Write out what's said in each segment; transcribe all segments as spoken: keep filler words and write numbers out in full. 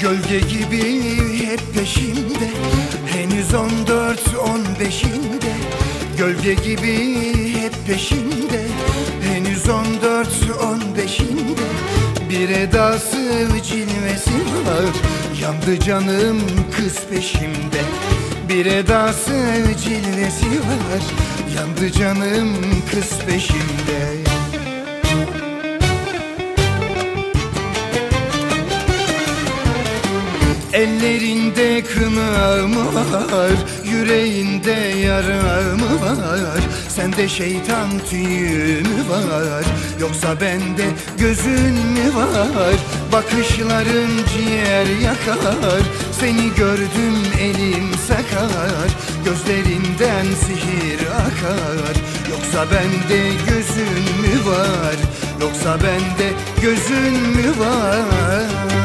Gölge gibi hep peşimde, henüz on dört on beşinde. Gölge gibi hep peşimde, henüz on dört on beşinde. Bir edası cilvesi var, yandı canım kız peşimde. Bir edası cilvesi var, yandı canım kız peşimde. Ellerinde kınağım var, yüreğinde yaram var. Sende şeytan tüyü mü var, yoksa bende gözün mü var? Bakışların ciğer yakar, seni gördüm elim sakar. Gözlerinden sihir akar, yoksa bende gözün mü var? Yoksa bende gözün mü var?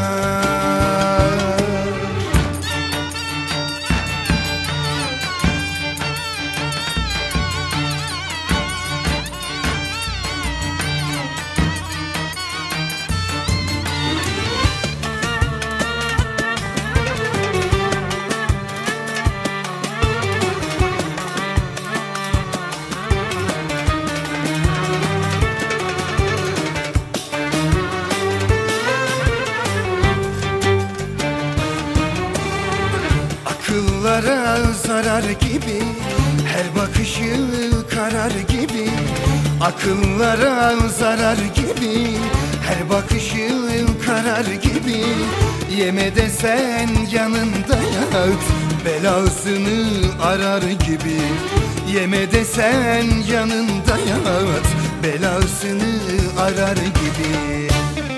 Akıllara zarar gibi, her bakışı karar gibi. Akıllara zarar gibi, her bakışı karar gibi. Yeme desen yanında yat, belasını arar gibi. Yeme desen yanında yat, belasını arar gibi.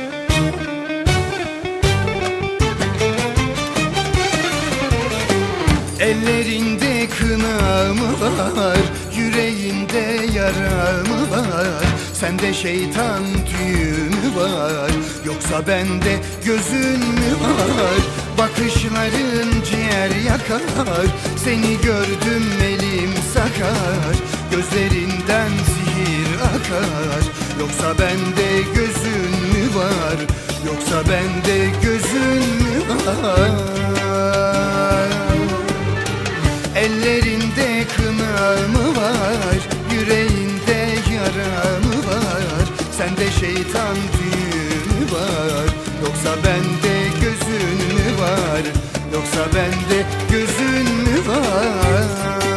Ellerinde kınağım var, yüreğinde yaram var. Sende şeytan tüyü mü var, yoksa bende gözün mü var? Bakışların ciğer yakar, seni gördüm elim sakar. Gözlerinden sihir akar, yoksa bende gözün mü var? Yoksa bende gözün mü var? Ellerinde kınağım var, yüreğinde yaram var. Sende şeytan tüyü mü var, yoksa bende gözün mü var? Yoksa bende gözün mü var?